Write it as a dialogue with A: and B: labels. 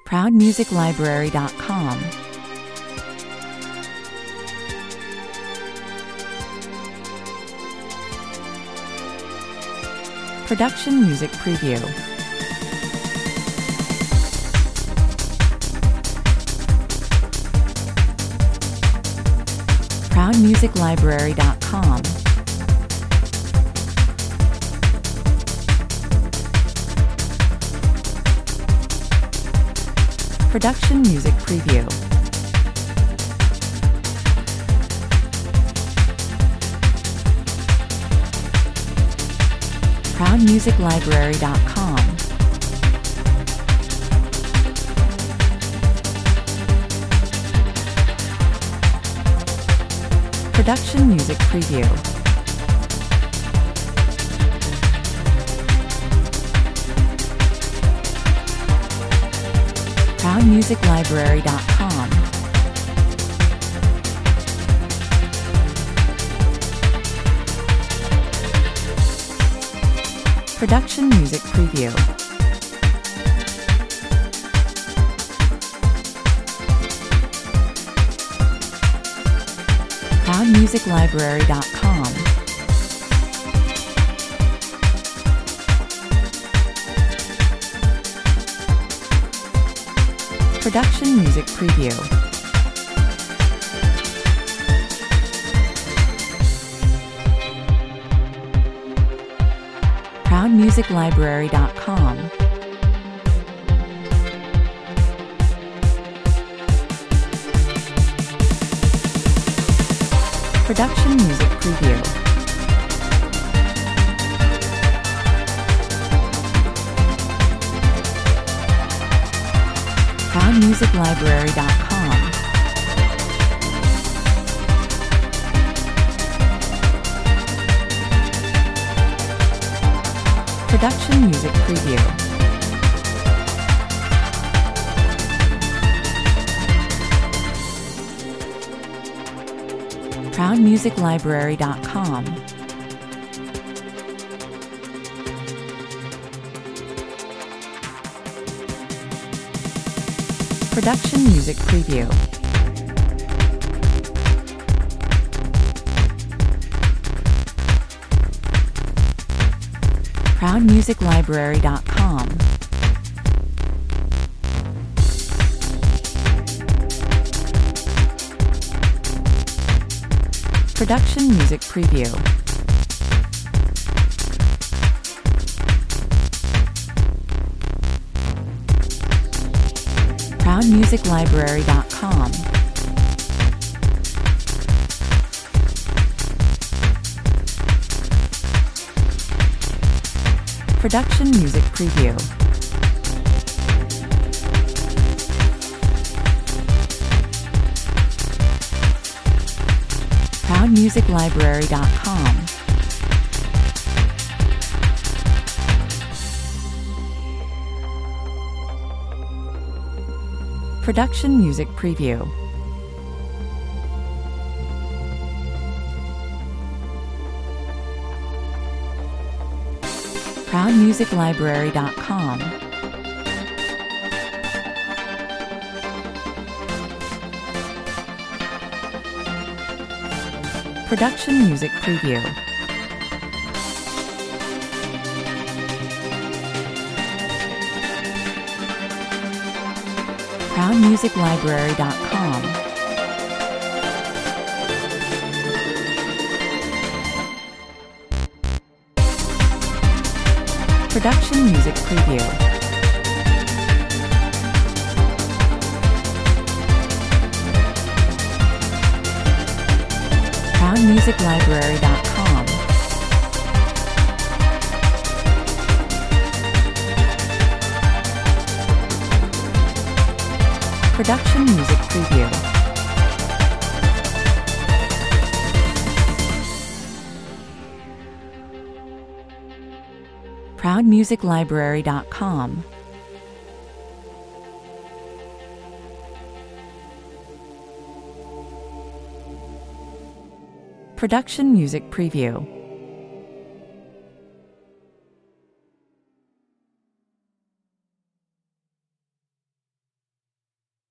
A: ProudMusicLibrary.com. Production Music Preview. ProudMusicLibrary.com. Production Music Preview. ProudMusicLibrary.com. Production Music Preview. ProudMusicLibrary.com. Production Music Preview. ProudMusicLibrary.com. Production Music Preview. ProudMusicLibrary.com. Production Music Preview. ProudMusicLibrary.com. Production Music Preview. ProudMusicLibrary.com. Production Music Preview. ProudMusicLibrary.com. Production Music Preview. ProudMusicLibrary.com. Production Music Preview. ProudMusicLibrary.com. Production Music Preview. ProudMusicLibrary.com. Production Music Preview. ProudMusicLibrary.com. Production Music Preview. ProudMusicLibrary.com. Production Music Preview. ProudMusicLibrary.com. Production Music Preview.